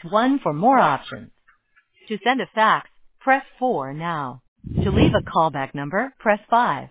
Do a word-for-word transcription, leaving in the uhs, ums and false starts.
one for more options. To send a fax, press four now. To leave a callback number, press five.